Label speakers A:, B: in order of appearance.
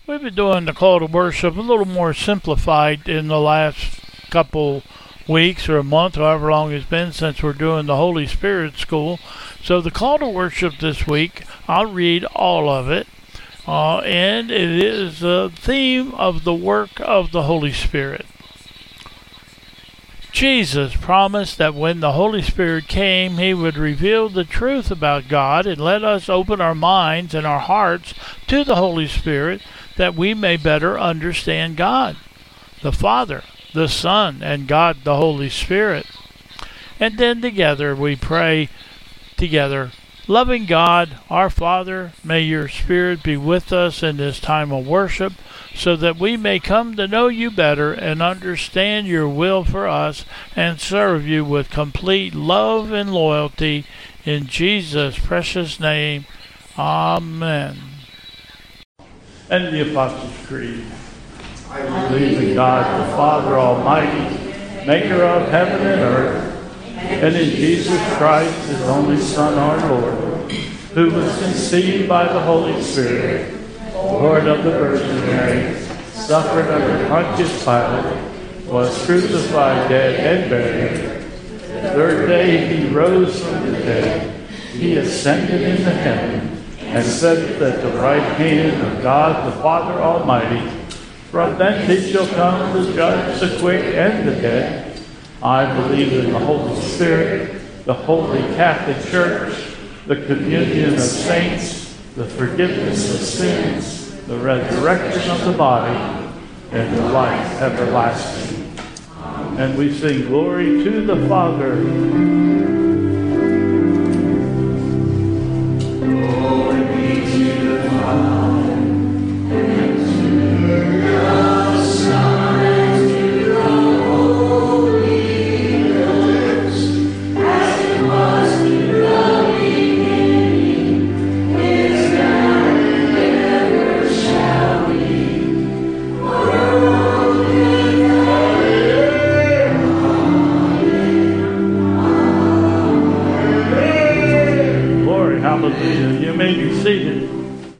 A: We've been doing the call to worship a little more simplified in the last couple weeks or a month, however long it's been since we're doing the Holy Spirit School. So the call to worship this week, I'll read all of it, and it is the theme of the work of the Holy Spirit. Jesus promised that when the Holy Spirit came, He would reveal the truth about God and let us open our minds and our hearts to the Holy Spirit that we may better understand God, the Father, the Son, and God the Holy Spirit. And then together we pray together. Loving God, our Father, may your Spirit be with us in this time of worship so that we may come to know you better and understand your will for us and serve you with complete love and loyalty. In Jesus' precious name, Amen. And the Apostles' Creed. I believe in God, the Father Almighty, maker of heaven and earth, and in Jesus Christ, His only Son, our Lord, who was conceived by the Holy Spirit, born of the Virgin Mary, suffered under Pontius Pilate, was crucified, dead, and buried. The third day He rose from the dead. He ascended into heaven and sat at the right hand of God the Father Almighty. From thence He shall come to judge the quick and the dead. I believe in the Holy Spirit, the Holy Catholic Church, the communion of saints, the forgiveness of sins, the resurrection of the body, and the life everlasting. And we sing glory to the Father,